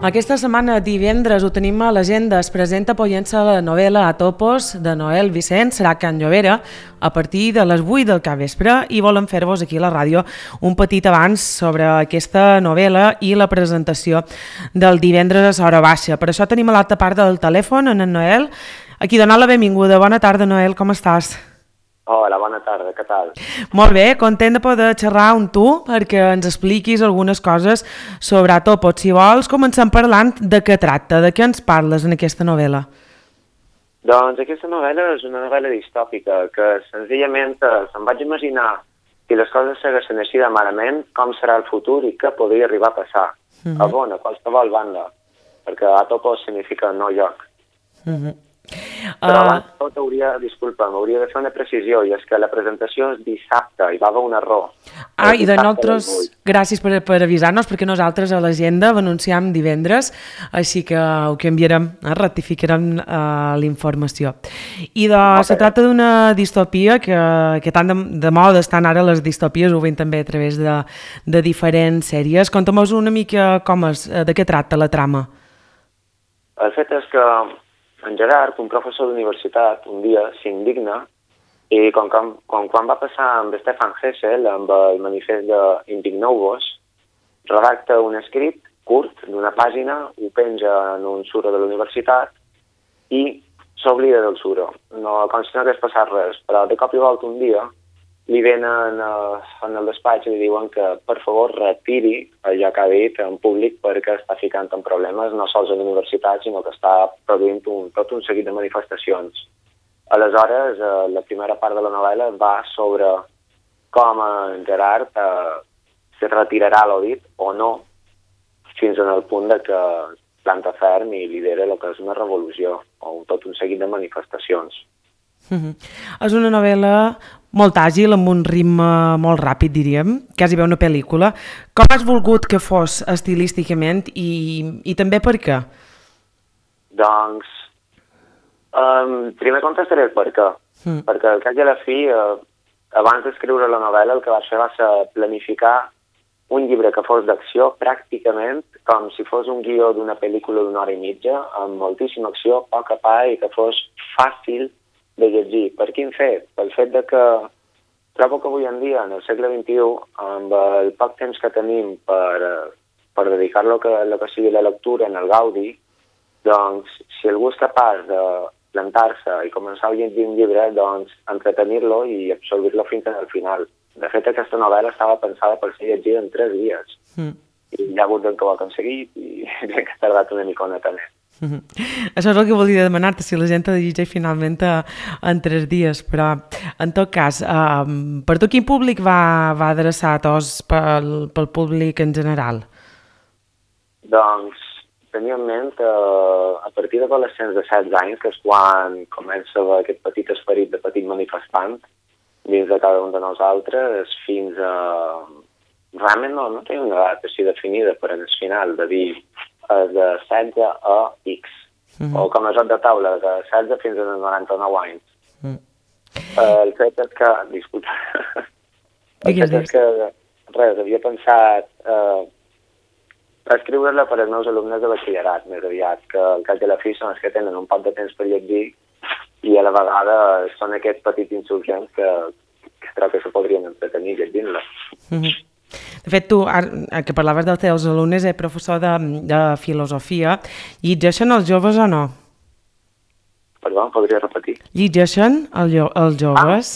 Aquesta setmana, divendres, ho tenim a l'agenda. Es presenta Pollença la novel·la Atopos de Noel Vicent, serà a Can Llobera, a partir de les 8 del capvespre, i volem fer-vos aquí a la ràdio un petit avanç sobre aquesta novel·la i la presentació del divendres a Sora Baixa. Per això tenim a l'altra part del telèfon en Noel, a qui donar la benvinguda. Bona tarda, Noel, com estàs? Hola, bona tarda, què tal? Molt bé, content de poder xerrar amb tu perquè ens expliquis algunes coses sobre Atopos. Si vols, comencem parlant de què tracta, de què ens parles en aquesta novel·la. Doncs aquesta novel·la és una novel·la distòpica que senzillament se'm vaig imaginar si les coses segueixen així de malament, com serà el futur i què podria arribar a passar. A bon, a qualsevol banda, perquè Atopos significa no lloc. Però abans tot m'hauria de fer una precisió, i és que la presentació és dissabte, hi va haver un error. I de nosaltres, gràcies per avisar-nos, perquè nosaltres a l'agenda ho anunciam divendres, així que ho canviarem, rectificarem la informació. I se tracta d'una distopia que tant de moda estan ara les distopies, ho veiem també a través de diferents sèries. Conta'm-nos una mica de què tracta la trama. El fet és que en Gerard, un professor d'universitat, un dia s'indigna i quan va passar amb Stefan Hessel, amb el manifest d'Indigneu-vos, redacta un escrit curt d'una pàgina, ho penja en un suro de la universitat i s'oblida del suro. Com si no hagués passat res, però de cop i volta un dia li venen en el despatx i li diuen que per favor retiri allò que ha dit en públic perquè està ficant en problemes no sols a la universitat sinó que està produint tot un seguit de manifestacions. Aleshores, la primera part de la novel·la va sobre com en Gerard se retirarà l'ho dit o no fins en el punt de que planta ferm i lidera el que és una revolució o tot un seguit de manifestacions. És una novel·la molt àgil, amb un ritme molt ràpid, diríem, quasi bé una pel·lícula. Com has volgut que fos estilísticament i també per què? Doncs, primer contestaré el per què. Perquè al cap i a la fi, abans d'escriure la novel·la, el que vaig fer va ser planificar un llibre que fos d'acció pràcticament com si fos un guió d'una pel·lícula d'una hora i mitja, amb moltíssima acció, poc a pa i que fos fàcil de llegir. Per quin fet? Pel fet de que trobo que avui en dia, en el segle XXI, amb el poc temps que tenim per dedicar-lo a lo que sigui la lectura en el gaudi, doncs, si algú és capaç de plantar-se i començar a llegir un llibre, doncs, entretenir-lo i absorbir-lo fins al final. De fet, aquesta novel·la estava pensada per ser llegida en 3 dies. I hi ha hagut que ho ha aconseguit i crec que ha tardat una micona també. Això és el que volia demanar-te, si la gent ha de llegir finalment en 3 dies, però en tot cas, per tu quin públic va adreçat pel públic en general? Doncs tenia en ment a partir d'adolescents de 16 anys, que és quan comença aquest petit esperit de petit manifestant dins de cada un de nosaltres, fins a... Realment no tenia una edat així definida, però en el final de dir de 16 a X, o com a joc de taula, de 16 fins a 99 anys. El fet és que... Disculpa. El fet és que, havia pensat escriure-la per als meus alumnes de batxillerat, més aviat, que al cap de la fi són els que tenen un poc de temps per llegir i a la vegada són aquests petits insurgents que crec que se podrien entretenir llegint-la. De fet, tu, que parlaves dels teus alumnes, ets professor de filosofia. Llegeixen els joves o no? Perdó, podria repetir? Llegeixen els joves?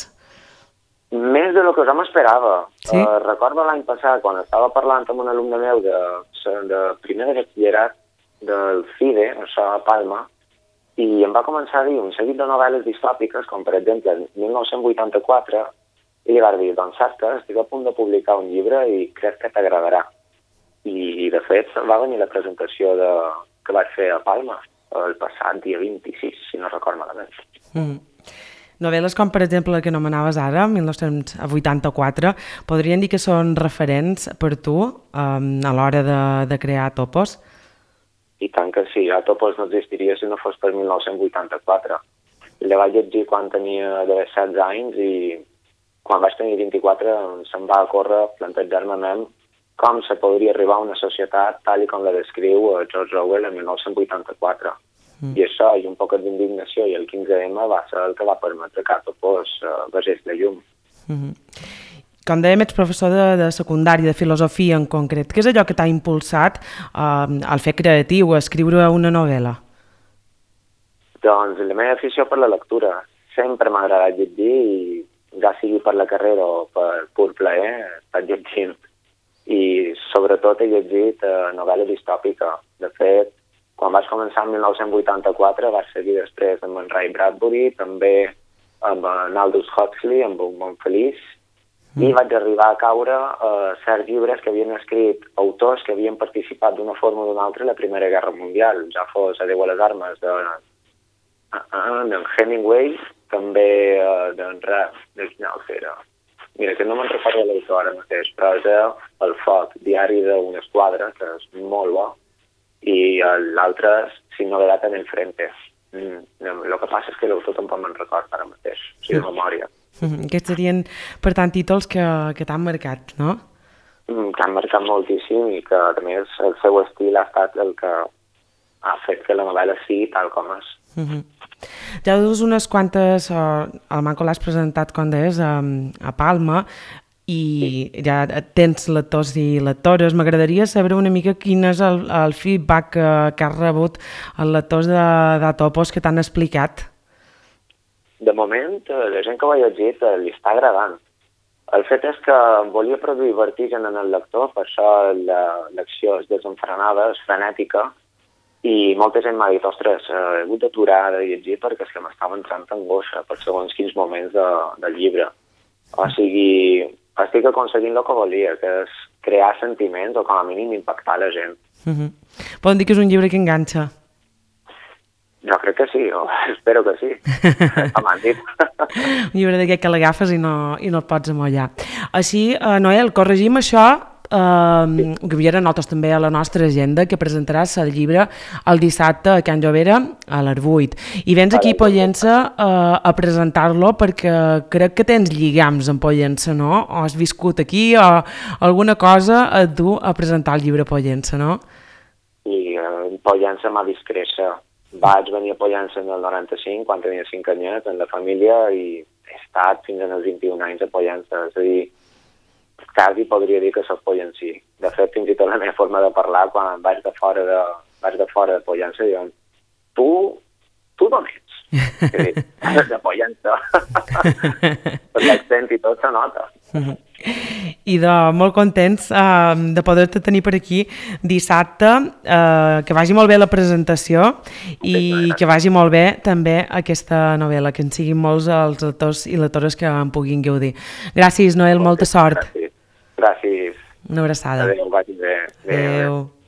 Més de lo que jo m'esperava. Sí? Recordo l'any passat, quan estava parlant amb un alumne meu de primer de batxillerat del CIDE, això a Palma, i em va començar a dir un seguit de novel·les distòpiques, com per exemple 1984, i li va dir, doncs saps que estic a punt de publicar un llibre i crec que t'agradarà. I de fet va venir la presentació que vaig fer a Palma el passat dia 26, si no record malament. Novel·les com per exemple la que anomenaves ara, 1984, podrien dir que són referents per tu a l'hora de crear Atopos? I tant que sí, Atopos no existiria si no fos per 1984. La vaig llegir quan tenia 16 anys i quan vaig tenir 24 se'm va córrer plantejar-me com se podria arribar a una societat tal com la descriu George Orwell en 1984. I això, i un poc d'indignació, i el 15M va ser el que va permetre que Atopos vegés la llum. Com dèiem, ets professor de secundària, de filosofia en concret. Què és allò que t'ha impulsat al fer creatiu, a escriure una novel·la? Doncs la meva afició per la lectura. Sempre m'ha agradat llegir i ja sigui per la carrera o per pur plaer, he estat llegint. I sobretot he llegit novel·la distòpica. De fet, quan vaig començar en 1984 vaig seguir després amb en Ray Bradbury, també amb en Aldous Huxley, amb Un món feliç, i vaig arribar a caure a certs llibres que havien escrit autors que havien participat d'una forma o d'una altra a la Primera Guerra Mundial, ja fos Adéu a les armes d'en Hemingway, també d'en quin altre era? Mira, que no me'n recordo l'autor ara mateix, però és El foc, diari d'una esquadra, que és molt bo, i l'altre és Sin novedad en el frente. El que passa és que l'autor tampoc me'n recordo ara mateix, o sigui, de memòria. Aquests serien, per tant, títols que t'han marcat, no? Que han marcat moltíssim i que, a més, el seu estil ha estat el que ha fet que la novel·la sigui tal com és. Ja dus unes quantes, el Manco l'has presentat, com deies, a Palma, i ja tens lectors i lectores. M'agradaria saber una mica quin és el feedback que has rebut els lectors d'Atopos que t'han explicat. De moment, la gent que ho ha llegit li està agradant. El fet és que volia produir vertigen en el lector, per això l'acció és desenfrenada, és frenètica, i molta gent m'ha dit, ostres, he hagut d'aturar de llegir perquè és que m'estava entrant angoixa per segons quins moments del llibre. O sigui, estic aconseguint el que volia, que és crear sentiments o com a mínim impactar la gent. Poden dir que és un llibre que enganxa? Jo crec que sí, o espero que sí. M'han dit. Un llibre d'aquest que l'agafes i no el pots amollar. Així, Noel, corregim això, ho canviarà nosaltres també a la nostra agenda, que presentaràs el llibre el dissabte a Can Llobera a les 8. I vens aquí a Pollença a presentar-lo perquè crec que tens lligams amb Pollença, no? O has viscut aquí o alguna cosa et du a presentar el llibre a Pollença, no? I Pollença m'ha vist créixer. Vaig venir a Pollença en el 95, quan tenia 5 anyets, en la família, i he estat fins als 21 anys a Pollença. És a dir, quasi podria dir que soc pollencí. De fet, fins i tot la meva forma de parlar, quan vaig de fora de Pollença, diuen, tu d'on ets? De Pollença. Per l'accent i tot se nota. I molt contents de poder-te tenir per aquí dissabte, que vagi molt bé la presentació i que vagi molt bé també aquesta novel·la, que en siguin molts els lectors i lectores que en puguin gaudir. Gràcies, Noel, molta sort. Gràcies. Una abraçada. Adéu, vagi bé. Adéu.